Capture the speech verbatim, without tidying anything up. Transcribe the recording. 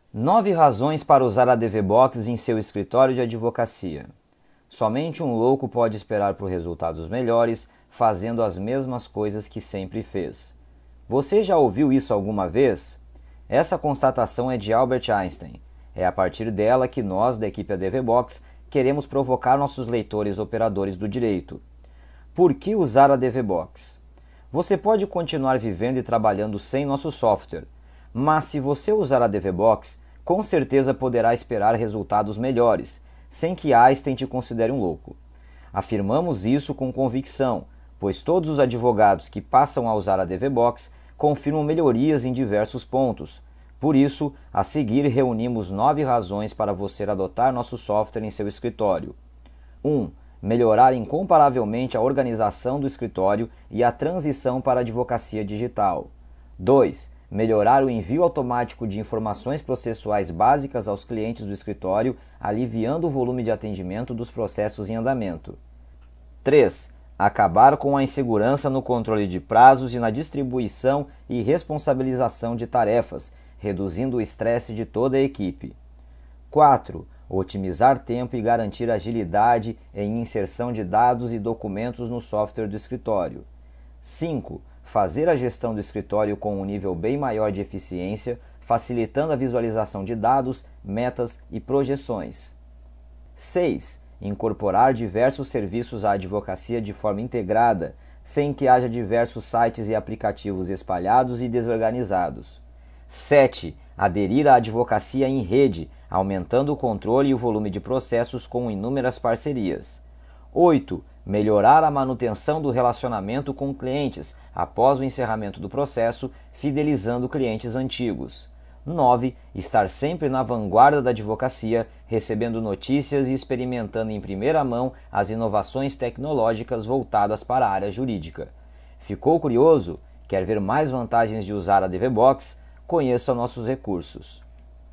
Nove razões para usar a DVBox em seu escritório de advocacia. Somente um louco pode esperar por resultados melhores, fazendo as mesmas coisas que sempre fez. Você já ouviu isso alguma vez? Essa constatação é de Albert Einstein. É a partir dela que nós, da equipe DVBox, queremos provocar nossos leitores operadores do direito. Por que usar a DVBox? Você pode continuar vivendo e trabalhando sem nosso software, mas se você usar a DVBox, com certeza poderá esperar resultados melhores, sem que Einstein te considere um louco. Afirmamos isso com convicção, pois todos os advogados que passam a usar a DVBox confirmam melhorias em diversos pontos. Por isso, a seguir reunimos nove razões para você adotar nosso software em seu escritório. um. Melhorar incomparavelmente a organização do escritório e a transição para a advocacia digital. dois. Melhorar o envio automático de informações processuais básicas aos clientes do escritório, aliviando o volume de atendimento dos processos em andamento. três. Acabar com a insegurança no controle de prazos e na distribuição e responsabilização de tarefas, reduzindo o estresse de toda a equipe. quatro. Otimizar tempo e garantir agilidade em inserção de dados e documentos no software do escritório. cinco. Fazer a gestão do escritório com um nível bem maior de eficiência, facilitando a visualização de dados, metas e projeções. seis. Incorporar diversos serviços à advocacia de forma integrada, sem que haja diversos sites e aplicativos espalhados e desorganizados. sete. Aderir à advocacia em rede, aumentando o controle e o volume de processos com inúmeras parcerias. oito. Melhorar a manutenção do relacionamento com clientes após o encerramento do processo, fidelizando clientes antigos. nove. Estar sempre na vanguarda da advocacia, recebendo notícias e experimentando em primeira mão as inovações tecnológicas voltadas para a área jurídica. Ficou curioso? Quer ver mais vantagens de usar a DVBox? Conheça nossos recursos.